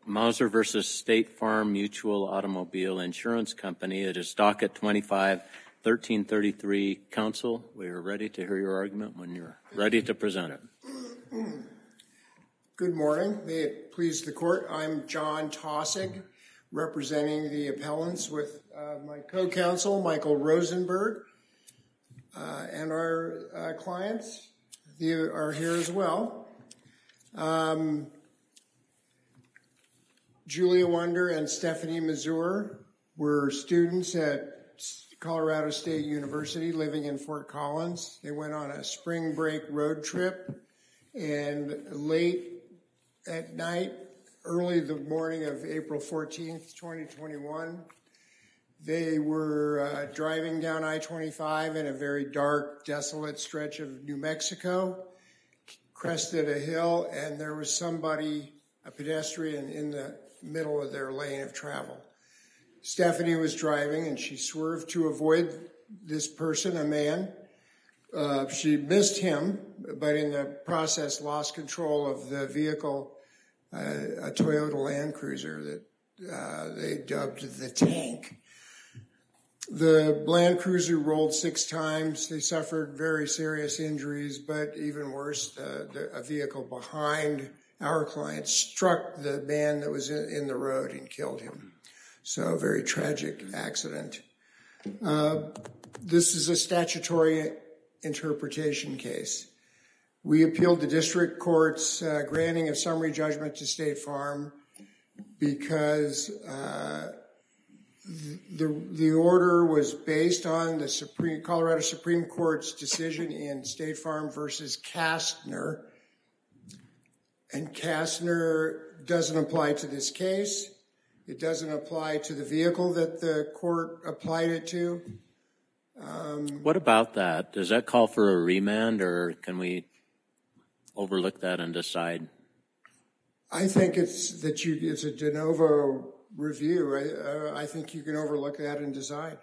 Mauser versus State Farm Mutual Automobile Insurance Company. It is docket 25-1333. Counsel, we are ready to hear your argument when you're ready to present it. Good morning. May it please the court. I'm John Tossig, representing the appellants with my co-counsel, Michael Rosenberg, and our clients are here as well. Julia Wunder and Stephanie Mazur were students at Colorado State University living in Fort Collins. They went on a spring break road trip, and late at night, early the morning of April 14th, 2021, they were driving down I-25 in a very dark, desolate stretch of New Mexico, crested a hill, and there was somebody, a pedestrian, in the middle of their lane of travel. Stephanie was driving, and she swerved to avoid this person, a man. She missed him, but in the process lost control of the vehicle, a Toyota Land Cruiser that they dubbed the Tank. The Land Cruiser rolled 6 times. They suffered very serious injuries, but even worse, a vehicle behind our client struck the man that was in the road and killed him. So a very tragic accident. This is a statutory interpretation case. We appealed the district court's granting of summary judgment to State Farm because the order was based on the Colorado Supreme Court's decision in State Farm versus Kastner. And Kastner doesn't apply to this case. It doesn't apply to the vehicle that the court applied it to. What about that? Does that call for a remand, or can we overlook that and decide? I think it's a de novo review. I think you can overlook that and decide.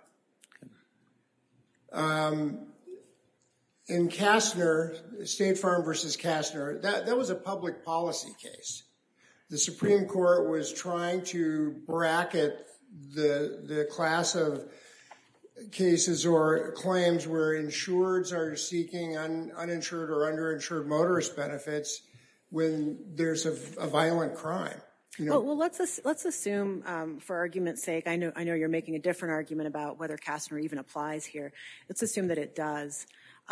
In Kastner, State Farm versus Kastner, that was a public policy case. The Supreme Court was trying to bracket the class of cases or claims where insureds are seeking uninsured or underinsured motorist benefits when there's a violent crime. You know? Well, let's assume, for argument's sake, I know you're making a different argument about whether Kastner even applies here. Let's assume that it does.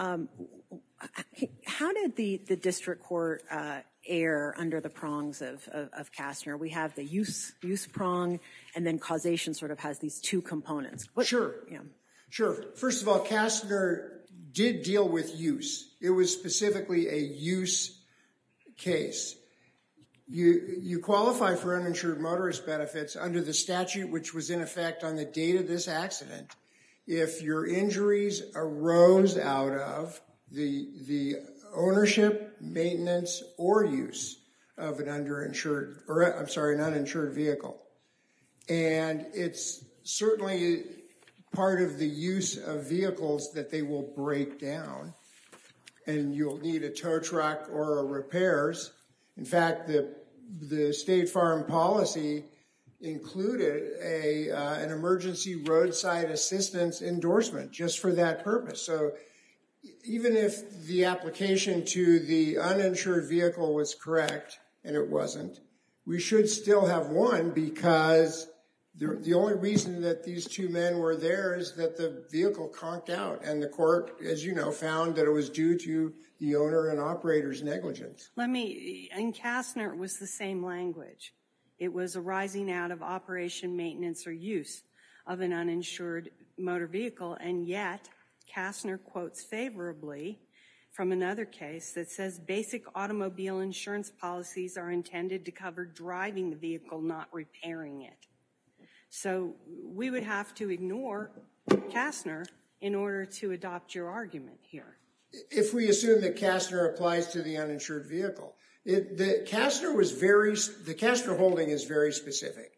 How did the district court err under the prongs of Kastner? We have the use prong, and then causation sort of has these 2 components. Sure. First of all, Kastner did deal with use. It was specifically a use case. You qualify for uninsured motorist benefits under the statute which was in effect on the date of this accident if your injuries arose out of the ownership, maintenance, or use of an uninsured vehicle. And it's certainly part of the use of vehicles that they will break down, and you'll need a tow truck or repairs. In fact, the State Farm policy included an emergency roadside assistance endorsement just for that purpose. So even if the application to the uninsured vehicle was correct, and it wasn't, we should still have one because the only reason that these 2 men were there is that the vehicle conked out, and the court, as you know, found that it was due to the owner and operator's negligence. In Kastner, it was the same language. It was arising out of operation, maintenance, or use of an uninsured motor vehicle, and yet Kastner quotes favorably from another case that says basic automobile insurance policies are intended to cover driving the vehicle, not repairing it. So we would have to ignore Kastner in order to adopt your argument here. If we assume that Kastner applies to the uninsured vehicle, the Kastner holding is very specific.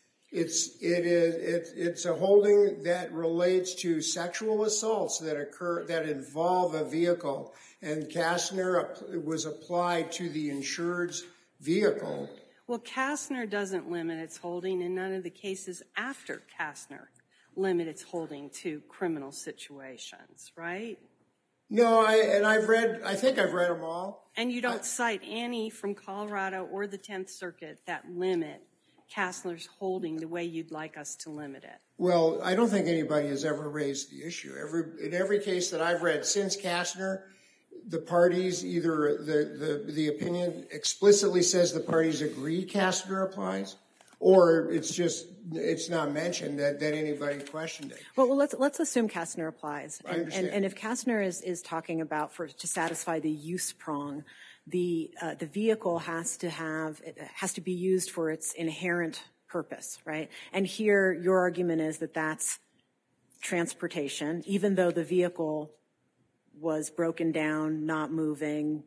It's a holding that relates to sexual assaults that involve a vehicle, and Kastner was applied to the insured's vehicle Well, Kastner doesn't limit its holding, and none of the cases after Kastner limit its holding to criminal situations, right? No, I think I've read them all. And you don't cite any from Colorado or the 10th Circuit that limit Kastner's holding the way you'd like us to limit it. Well, I don't think anybody has ever raised the issue. In every case that I've read since Kastner, the parties, either the opinion explicitly says the parties agree Kastner applies, or it's not mentioned that anybody questioned it. Well, let's assume Kastner applies. I understand. And if Kastner is talking about to satisfy the use prong, the vehicle has to be used for its inherent purpose, right? And here your argument is that that's transportation, even though the vehicle was broken down, not moving,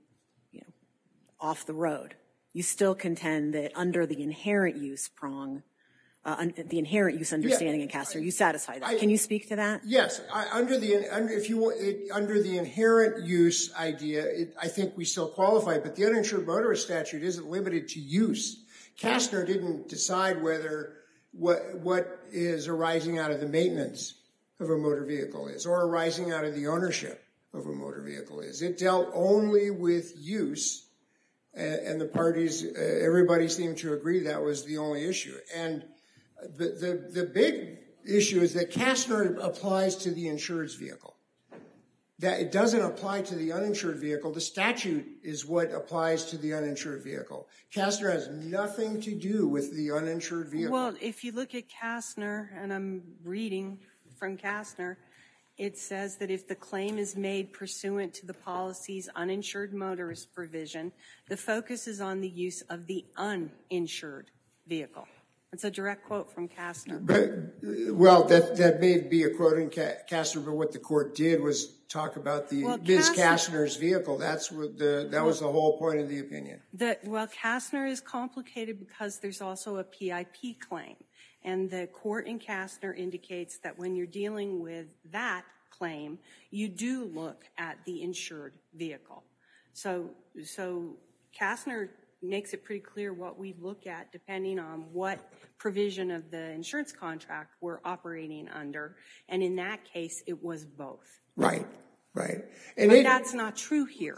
off the road. You still contend that under the inherent use prong, the inherent use understanding in Kastner, you satisfy that. Can you speak to that? Yes, under the inherent use idea, I think we still qualify. But the uninsured motorist statute isn't limited to use. Kastner didn't decide whether what is arising out of the maintenance of a motor vehicle is, or arising out of the ownership of a motor vehicle is. It dealt only with use, and the parties, everybody seemed to agree that was the only issue. And the big issue is that Kastner applies to the insured's vehicle. That it doesn't apply to the uninsured vehicle. The statute is what applies to the uninsured vehicle. Kastner has nothing to do with the uninsured vehicle. Well, if you look at Kastner, and I'm reading from Kastner, it says that if the claim is made pursuant to the policy's uninsured motorist provision, the focus is on the use of the uninsured vehicle. It's a direct quote from Kastner. Well, that may be a quote in Kastner, but what the court did was talk about Ms. Kastner's vehicle. That was the whole point of the opinion. Kastner is complicated because there's also a PIP claim. And the court in Kastner indicates that when you're dealing with that claim, you do look at the insured vehicle. So Kastner makes it pretty clear what we look at depending on what provision of the insurance contract we're operating under. And in that case, it was both. Right. But that's not true here.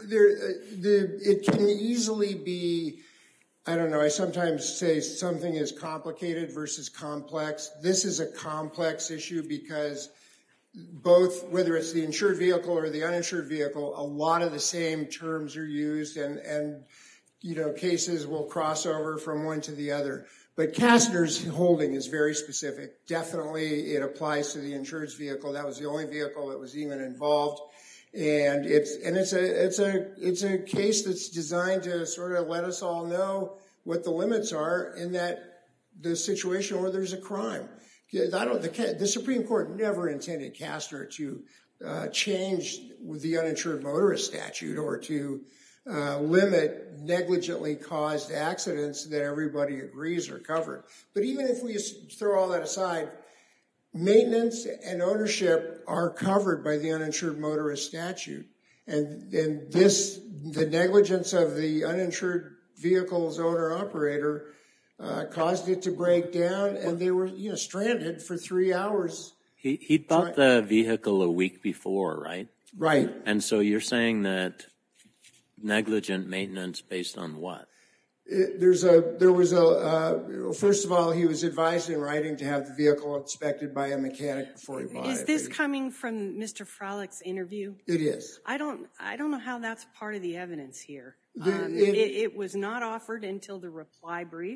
It can easily be, I don't know, I sometimes say something is complicated versus complex. This is a complex issue because both, whether it's the insured vehicle or the uninsured vehicle, a lot of the same terms are used and cases will cross over from one to the other. But Kastner's holding is very specific. Definitely it applies to the insured's vehicle. That was the only vehicle that was even involved. And it's a case that's designed to sort of let us all know what the limits are in the situation where there's a crime. The Supreme Court never intended Kastner to change the uninsured motorist statute or to limit negligently caused accidents that everybody agrees are covered. But even if we throw all that aside, maintenance and ownership are covered by the uninsured motorist statute. And the negligence of the uninsured vehicle's owner-operator caused it to break down, and they were stranded for 3 hours. He bought the vehicle a week before, right? Right. And so you're saying that negligent maintenance based on what? First of all, he was advised in writing to have the vehicle inspected by a mechanic before he bought it. Is this coming from Mr. Frolick's interview? It is. I don't know how that's part of the evidence here. It was not offered until the reply brief,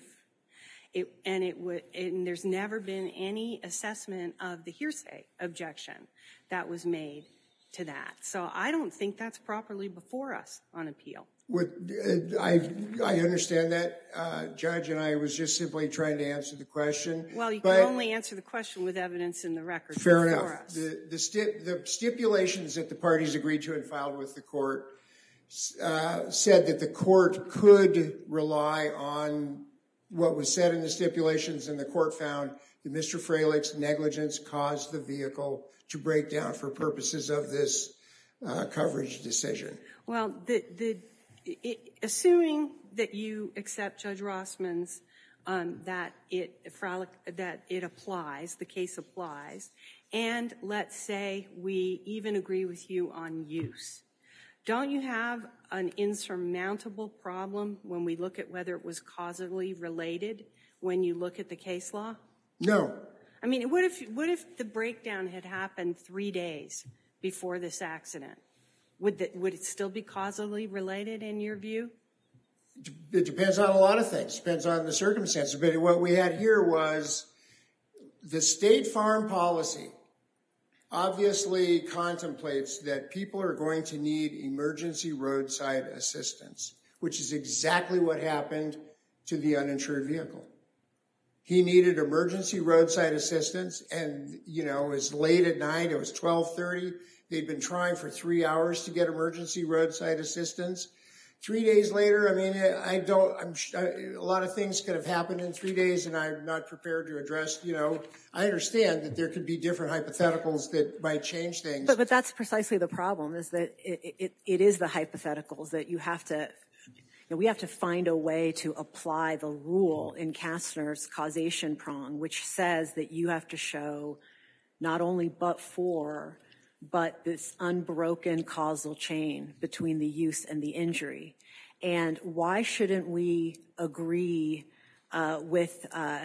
and there's never been any assessment of the hearsay objection that was made to that. So I don't think that's properly before us on appeal. I understand that, Judge, and I was just simply trying to answer the question. Well, you can only answer the question with evidence in the record. Fair enough. The stipulations that the parties agreed to and filed with the court said that the court could rely on what was said in the stipulations, and the court found that Mr. Fralick's negligence caused the vehicle to break down for purposes of this coverage decision. Well, assuming that you accept Judge Rossman's that it applies, the case applies, and let's say we even agree with you on use. Don't you have an insurmountable problem when we look at whether it was causally related when you look at the case law? No. I mean, what if the breakdown had happened 3 days before this accident? Would it still be causally related in your view? It depends on a lot of things. Depends on the circumstances. But what we had here was the State Farm policy obviously contemplates that people are going to need emergency roadside assistance, which is exactly what happened to the uninsured vehicle. He needed emergency roadside assistance, and, it was late at night. It was 12:30. They'd been trying for 3 hours to get emergency roadside assistance. 3 days later, a lot of things could have happened in 3 days, and I'm not prepared to address, I understand that there could be different hypotheticals that might change things. But that's precisely the problem, is that it is the hypotheticals that you have to, we have to find a way to apply the rule in Kastner's causation prong, which says that you have to show not only but for, but this unbroken causal chain between the use and the injury. And why shouldn't we agree with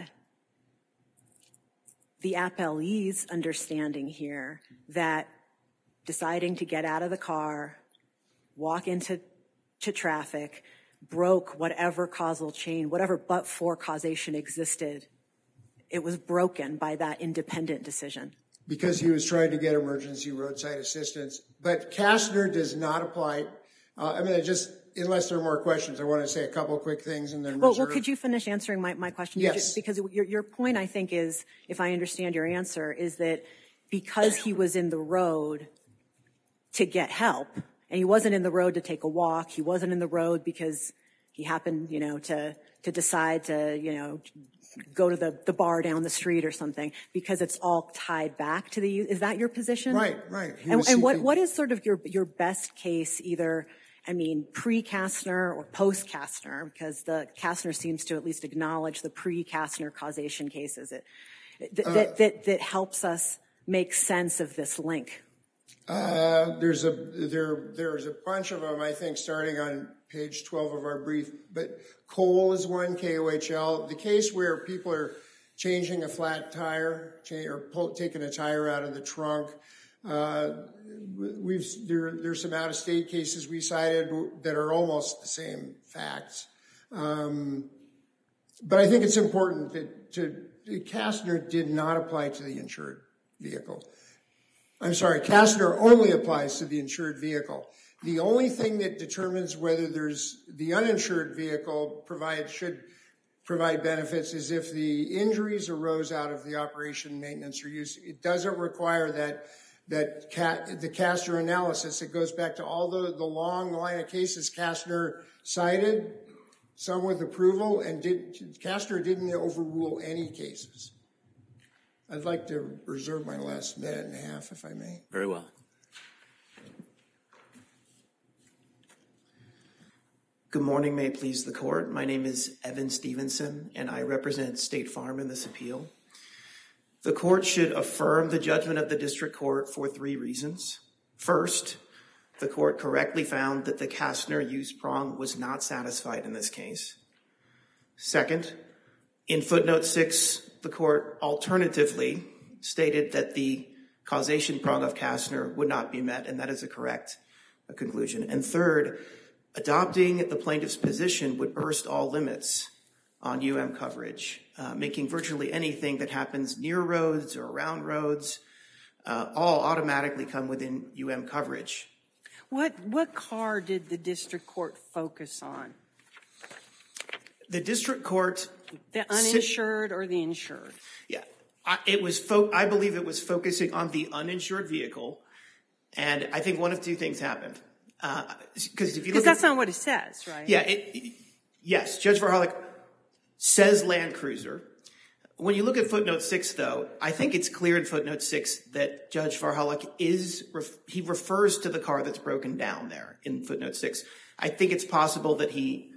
the appellee's understanding here that deciding to get out of the car, walk into traffic, broke whatever causal chain, whatever but for causation existed, it was broken by that independent decision? Because he was trying to get emergency roadside assistance. But Kastner does not apply. Unless there are more questions, I want to say a couple of quick things and then reserve. Well, could you finish answering my question? Yes. Because your point, I think, is, if I understand your answer, is that because he was in the road to get help, and he wasn't in the road to take a walk, he wasn't in the road because he happened, to decide to, go to the bar down the street or something, because it's all tied back to the, is that your position? Right. And what is sort of your best case, either, pre-Kastner or post-Kastner, because the Kastner seems to at least acknowledge the pre-Kastner causation cases, that helps us make sense of this link? There's a bunch of them, I think, starting on page 12 of our brief. But Cole is one, KOHL. The case where people are changing a flat tire or taking a tire out of the trunk. There's some out-of-state cases we cited that are almost the same facts. But I think it's important that Kastner did not apply to the insured vehicle. I'm sorry, Kastner only applies to the insured vehicle. The only thing that determines whether the uninsured vehicle should provide benefits is if the injuries arose out of the operation, maintenance, or use. It doesn't require the Kastner analysis. It goes back to all the long line of cases Kastner cited, some with approval, and Kastner didn't overrule any cases. I'd like to reserve my last minute and a half, if I may. Very well. Good morning, may it please the court. My name is Evan Stevenson, and I represent State Farm in this appeal. The court should affirm the judgment of the district court for 3 reasons. First, the court correctly found that the Kastner use prong was not satisfied in this case. Second, in footnote 6, the court alternatively stated that the causation prong of Kastner would not be met, and that is a correct conclusion. And third, adopting the plaintiff's position would burst all limits on UM coverage, making virtually anything that happens near roads or around roads all automatically come within UM coverage. What car did the district court focus on? The district court... The uninsured or the insured? Yeah, I believe it was focusing on the uninsured vehicle, and I think one of 2 things happened. Because that's not what it says, right? Yeah, yes, Judge Varhalik says Land Cruiser. When you look at footnote 6, though, I think it's clear in footnote 6 that Judge Varhalik he refers to the car that's broken down there in footnote 6. I think it's possible that he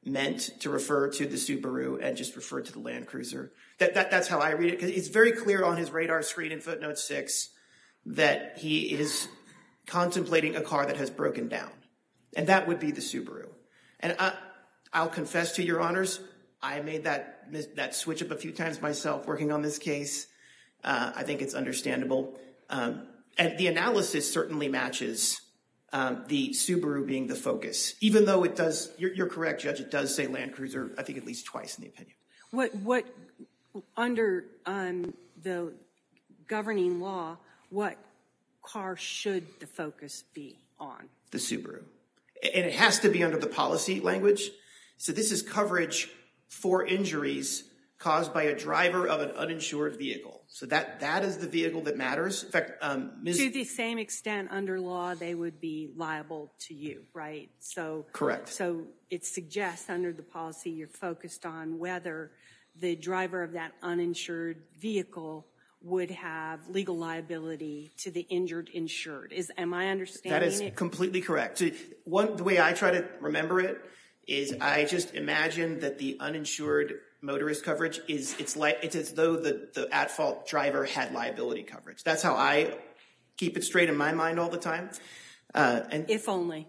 meant to refer to the Subaru and just refer to the Land Cruiser. That's how I read it, because it's very clear on his radar screen in footnote 6 that he is contemplating a car that has broken down, and that would be the Subaru. And I'll confess to your honors, I made that switch up a few times myself working on this case. I think it's understandable. And the analysis certainly matches the Subaru being the focus, even though it does, you're correct, Judge, it does say Land Cruiser, I think at least twice in the opinion. What under the governing law, what car should the focus be on? The Subaru. And it has to be under the policy language. So this is coverage for injuries caused by a driver of an uninsured vehicle. So that is the vehicle that matters. In fact, to the same extent under law, they would be liable to you, right? So correct. So it suggests under the policy you're focused on whether the driver of that uninsured vehicle would have legal liability to the insured. Am I understanding that is it? Completely correct. So the way I try to remember it is I just imagine that the uninsured motorist coverage is it's as though the at-fault driver had liability coverage. That's how I keep it straight in my mind all the time. And if only.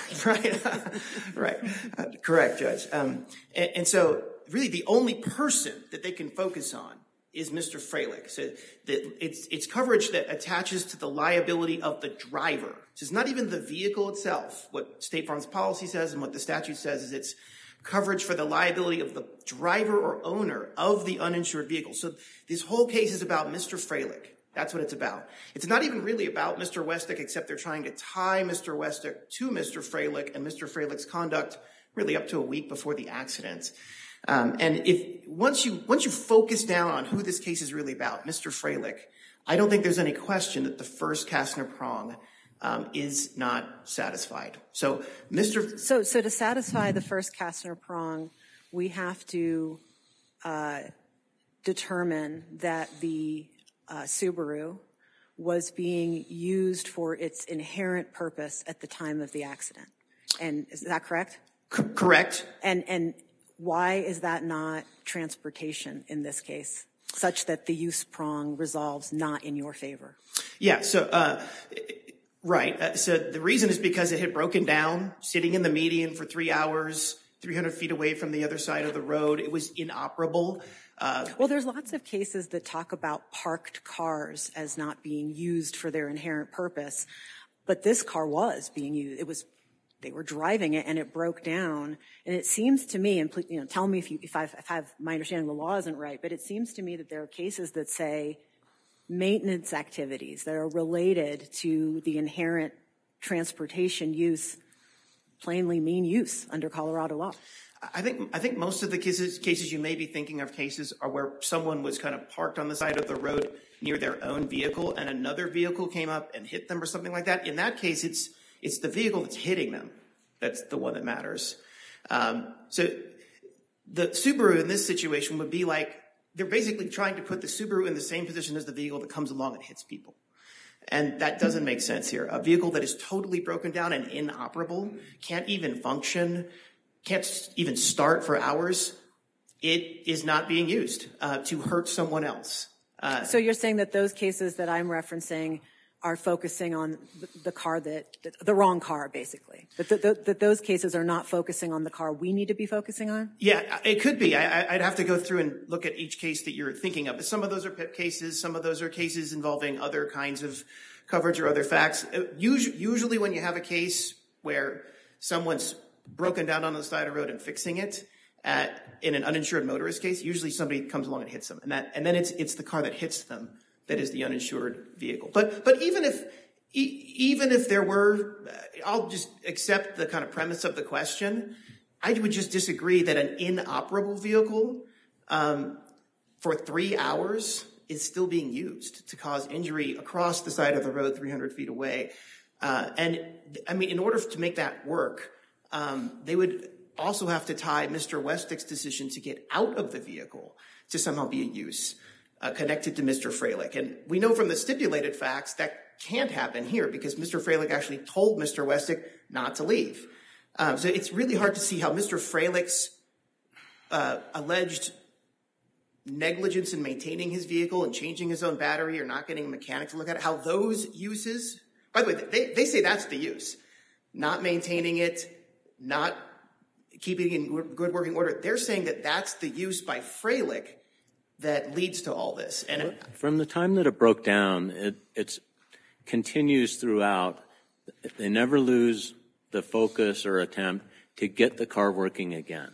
Right. Correct, Judge. And so really the only person that they can focus on is Mr. Freilich. So it's coverage that attaches to the liability of the driver. So it's not even the vehicle itself. What State Farm's policy says and what the statute says is it's coverage for the liability of the driver or owner of the uninsured vehicle. So this whole case is about Mr. Freilich. That's what it's about. It's not even really about Mr. Westick, except they're trying to tie Mr. Westick to Mr. Freilich and Mr. Freilich's conduct really up to a week before the accident. And once you focus down on who this case is really about, Mr. Freilich, I don't think there's any question that the first Kastner prong is not satisfied. So So to satisfy the first Kastner prong, we have to determine that the Subaru was being used for its inherent purpose at the time of the accident. And is that correct? Correct. And why is that not transportation in this case, such that the use prong resolves not in your favor? Yeah, so, right. So the reason is because it had broken down, sitting in the median for 3 hours, 300 feet away from the other side of the road. It was inoperable. Well, there's lots of cases that talk about parked cars as not being used for their inherent purpose, but this car was being used. They were driving it and it broke down. And it seems to me, and tell me if I have my understanding of the law isn't right, but it seems to me that there are cases that say maintenance activities that are related to the inherent transportation use plainly mean use under Colorado law. I think most of the cases you may be thinking of cases are where someone was kind of parked on the side of the road near their own vehicle and another vehicle came up and hit them or something like that. In that case, it's the vehicle that's hitting them that's the one that matters. So the Subaru in this situation would be like they're basically trying to put the Subaru in the same position as the vehicle that comes along and hits people. And that doesn't make sense here. A vehicle that is totally broken down and inoperable, can't even function, can't even start for hours, it is not being used to hurt someone else. So you're saying that those cases that I'm referencing are focusing on the car the wrong car, basically. That those cases are not focusing on the car we need to be focusing on? Yeah, it could be. I'd have to go through and look at each case that you're thinking of. But some of those are PIP cases. Some of those are cases involving other kinds of coverage or other facts. Usually when you have a case where someone's broken down on the side of the road and fixing it, in an uninsured motorist case, usually somebody comes along and hits them. And then it's the car that hits them that is the uninsured vehicle. But even if there were, I'll just accept the kind of premise of the question. I would just disagree that an inoperable vehicle for 3 hours is still being used to cause injury across the side of the road 300 feet away. And I mean, in order to make that work, they would also have to tie Mr. Westick's decision to get out of the vehicle to somehow be a use. Connected to Mr. Freilich. And we know from the stipulated facts that can't happen here because Mr. Freilich actually told Mr. Westick not to leave. So it's really hard to see how Mr. Freilich's alleged negligence in maintaining his vehicle and changing his own battery or not getting a mechanic to look at it, how those uses, by the way, they say that's the use. Not maintaining it, not keeping it in good working order. They're saying that that's the use by Freilich that leads to all this. And from the time that it broke down, it continues throughout. They never lose the focus or attempt to get the car working again.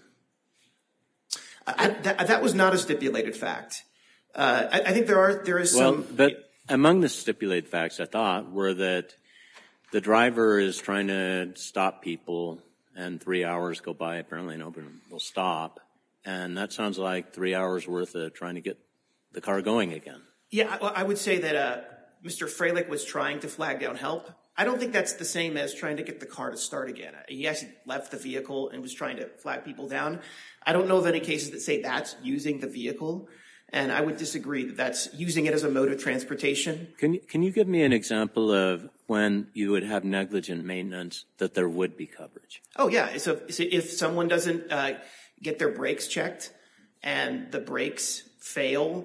That was not a stipulated fact. I think there is some. But among the stipulated facts, I thought, were that the driver is trying to stop people, and 3 hours go by. Apparently, nobody will stop, and that sounds like 3 hours worth of trying to get the car going again. Yeah, I would say that Mr. Freilich was trying to flag down help. I don't think that's the same as trying to get the car to start again. He actually left the vehicle and was trying to flag people down. I don't know of any cases that say that's using the vehicle, and I would disagree that that's using it as a mode of transportation. Can you give me an example of when you would have negligent maintenance that there would be coverage? Oh, yeah. So if someone doesn't get their brakes checked and the brakes fail,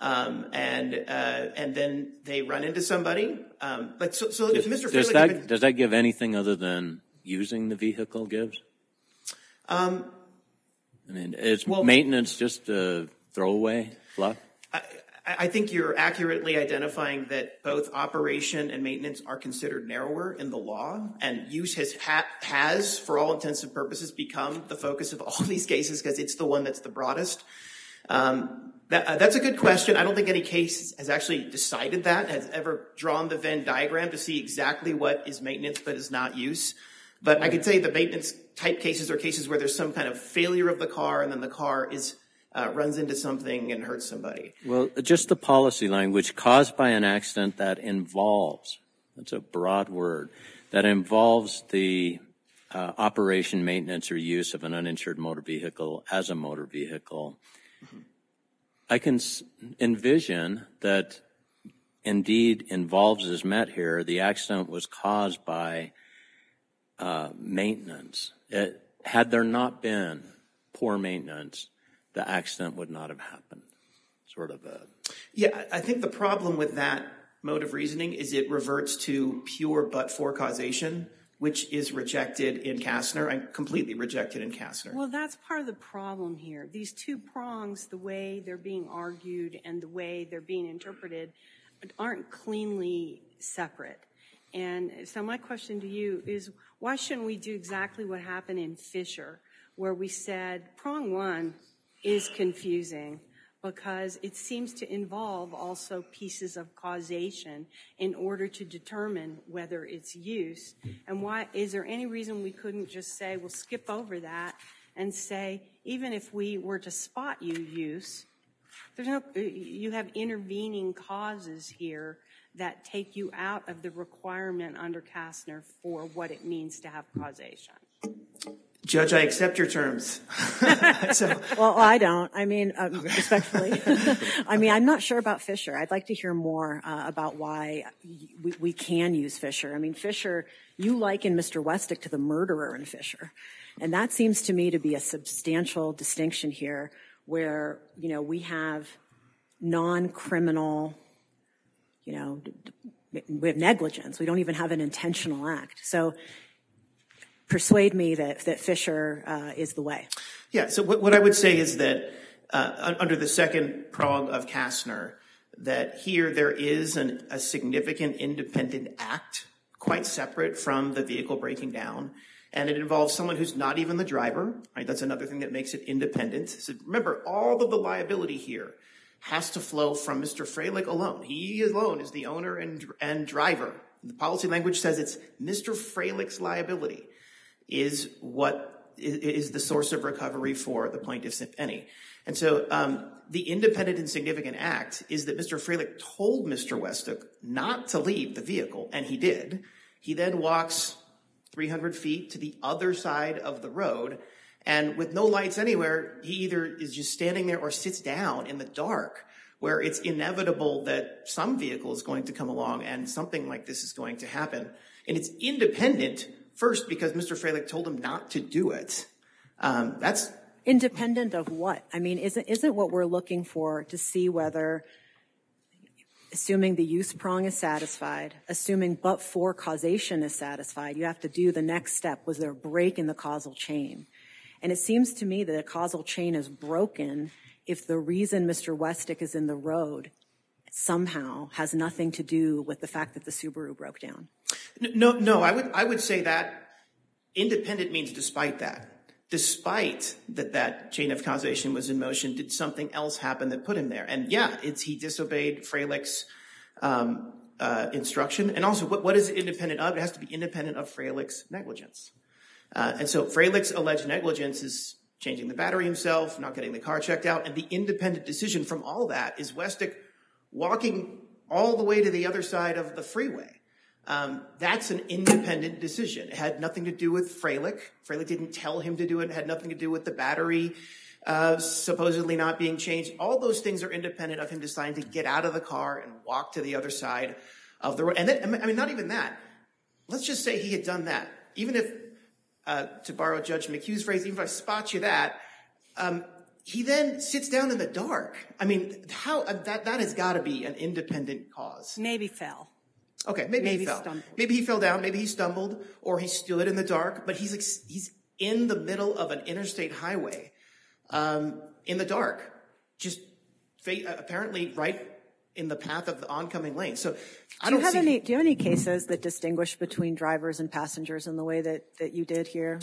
and then they run into somebody. If Mr. Freilich does that give anything other than using the vehicle gives? I mean, is maintenance just a throwaway fluff? I think you're accurately identifying that both operation and maintenance are considered narrower in the law, and use has, for all intents and purposes, become the focus of all these cases because it's the one that's the broadest. That's a good question. I don't think any case has actually decided that, has ever drawn the Venn diagram to see exactly what is maintenance but is not use. But I could say the maintenance type cases are cases where there's some kind of failure of the car and then the car runs into something and hurts somebody. Well, just the policy language, caused by an accident that involves, that's a broad word, that involves the operation, maintenance, or use of an uninsured motor vehicle as a motor vehicle. Mm-hmm. I can envision that indeed involves is met here. The accident was caused by maintenance. Had there not been poor maintenance, the accident would not have happened. Yeah, I think the problem with that mode of reasoning is it reverts to pure but-for causation, which is rejected in Kastner and completely rejected in Kastner. Well, that's part of the problem here. These two prongs, the way they're being argued and the way they're being interpreted, aren't cleanly separate. And so my question to you is, why shouldn't we do exactly what happened in Fisher, where we said prong one is confusing because it seems to involve also pieces of causation in order to determine whether it's use. And why is there any reason we couldn't just say, we'll skip over that and say, even if we were to spot use, you have intervening causes here that take you out of the requirement under Kastner for what it means to have causation. Judge, I accept your terms. Well, I don't. I mean, respectfully. I mean, I'm not sure about Fisher. I'd like to hear more about why we can use Fisher. I mean, Fisher, you liken Mr. Westick to the murderer in Fisher. And that seems to me to be a substantial distinction here where, you know, we have non-criminal, you know, we have negligence. We don't even have an intentional act. So persuade me that Fisher is the way. Yeah, so what I would say is that under the second prong of Kastner, that here there is a significant independent act, quite separate from the vehicle breaking down, and it involves someone who's not even the driver, right? That's another thing that makes it independent. So remember, all of the liability here has to flow from Mr. Freilich alone. He alone is the owner and driver. The policy language says it's Mr. Freilich's liability is what is the source of recovery for the plaintiffs, if any. And so the independent and significant act is that Mr. Freilich told Mr. Westick not to leave the vehicle, and he did. He then walks 300 feet to the other side of the road, and with no lights anywhere, he either is just standing there or sits down in the dark, where it's inevitable that some vehicle is going to come along and something like this is going to happen. And it's independent First, because Mr. Freilich told him not to do it. That's independent of what? I mean, isn't what we're looking for to see whether, assuming the use prong is satisfied, assuming but for causation is satisfied, you have to do the next step. Was there a break in the causal chain? And it seems to me that a causal chain is broken if the reason Mr. Westick is in the road somehow has nothing to do with the fact that the Subaru broke down. No, I would say that independent means despite that. Despite that chain of causation was in motion, did something else happen that put him there? And yeah, he disobeyed Freilich's instruction. And also, what is it independent of? It has to be independent of Freilich's negligence. And so Freilich's alleged negligence is changing the battery himself, not getting the car checked out. And the independent decision from all that is Westick walking all the way to the other side of the freeway. That's an independent decision. It had nothing to do with Freilich. Freilich didn't tell him to do it. It had nothing to do with the battery supposedly not being changed. All those things are independent of him deciding to get out of the car and walk to the other side of the road. And then, I mean, not even that. Let's just say he had done that. Even if, to borrow Judge McHugh's phrase, even if I spot you that, he then sits down in the dark. I mean, that has got to be an independent cause. Maybe fell. Okay, maybe he fell. Stumbled. Maybe he fell down. Maybe he stumbled, or he stood in the dark. But he's in the middle of an interstate highway, in the dark, just apparently right in the path of the oncoming lane. So do you have any cases that distinguish between drivers and passengers in the way that you did here?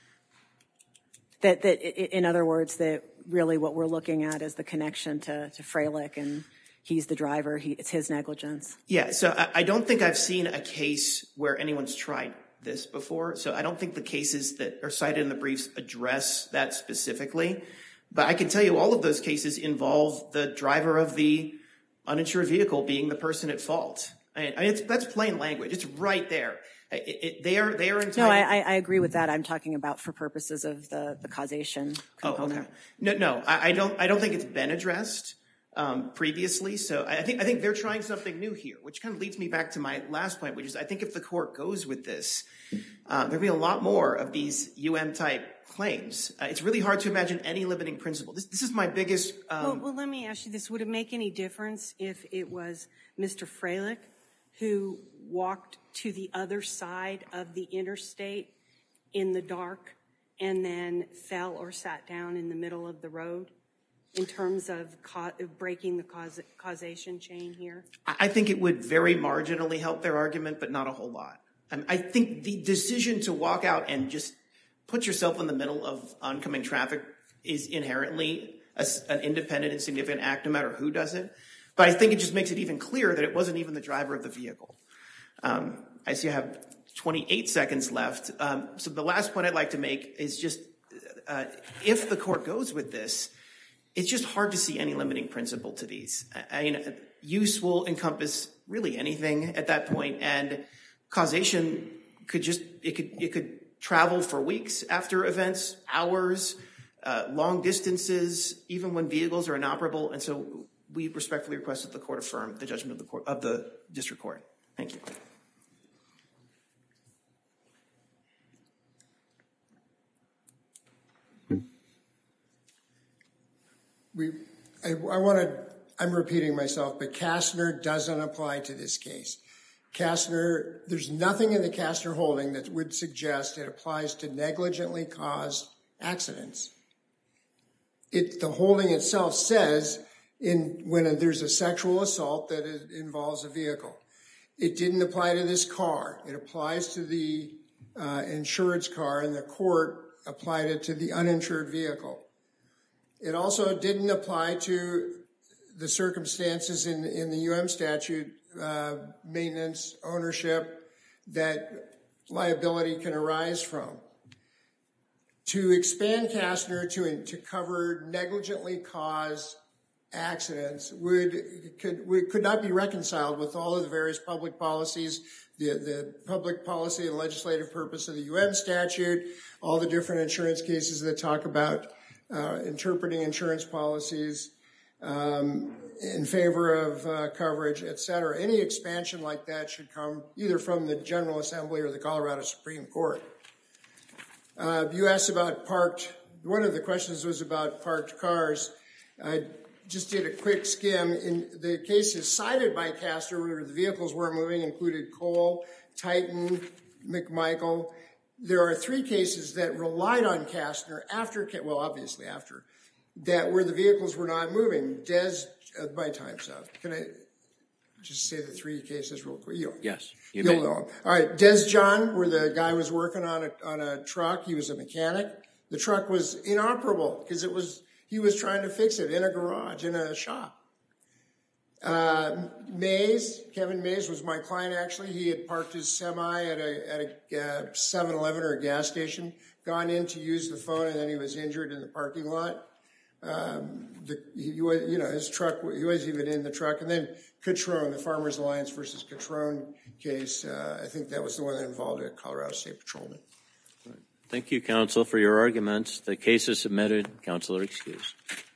That in other words, that really what we're looking at is the connection to Freilich, and he's the driver. It's his negligence. Yeah, so I don't think I've seen a case where anyone's tried this before. So I don't think the cases that are cited in the briefs address that specifically. But I can tell you all of those cases involve the driver of the uninsured vehicle being the person at fault. I mean, that's plain language. It's right there. They are entitled. No, I agree with that. I'm talking about for purposes of the causation component. Oh, okay. No, I don't think it's been addressed previously. So I think they're trying something new here, which kind of leads me back to my last point, which is I think if the court goes with this, there'll be a lot more of these type claims. It's really hard to imagine any limiting principle. This is my biggest. Well, let me ask you this: would it make any difference if it was Mr. Freilich who walked to the other side of the interstate in the dark and then fell or sat down in the middle of the road in terms of breaking the causation chain here? I think it would very marginally help their argument, but not a whole lot. I think the decision to walk out and just put yourself in the middle of oncoming traffic is inherently an independent and significant act, no matter who does it. But I think it just makes it even clearer that it wasn't even the driver of the vehicle. I see I have 28 seconds left. So the last point I'd like to make is just if the court goes with this, it's just hard to see any limiting principle to these. I mean, use will encompass really anything at that point, and causation could travel for weeks after events, hours, long distances, even when vehicles are inoperable. And so we respectfully request that the court affirm the judgment of the district court. Thank you. I'm repeating myself, but Kastner doesn't apply to this case. Kastner, there's nothing in the Kastner holding that would suggest it applies to negligently caused accidents. The holding itself says when there's a sexual assault that involves a vehicle. It didn't apply to this car. It applies to the insured's car, and the court applied it to the uninsured vehicle. It also didn't apply to the circumstances in the statute, maintenance, ownership, that liability can arise from. To expand Kastner to cover negligently caused accidents could not be reconciled with all of the various public policies, the public policy and legislative purpose of the statute, all the different insurance cases that talk about interpreting insurance policies, and in favor of coverage, et cetera. Any expansion like that should come either from the General Assembly or the Colorado Supreme Court. You asked about one of the questions was about parked cars. I just did a quick skim. In the cases cited by Kastner where the vehicles weren't moving included Cole, Titan, McMichael. There are 3 cases that relied on Kastner obviously after, that where the vehicles were not moving. My time's up. Can I just say the 3 cases real quick? Yes. You'll know them. All right, Des John, where the guy was working on a truck. He was a mechanic. The truck was inoperable because he was trying to fix it in a garage, in a shop. Kevin Mays was my client, actually. He had parked his semi at a 7-Eleven or a gas station, gone in to use the phone, and then he was injured in the parking lot. His truck, he wasn't even in the truck. And then Catrone, the Farmers Alliance versus Catrone case, I think that was the one that involved a Colorado State Patrolman. Thank you, counsel, for your arguments. The case is submitted. Counsel are excused.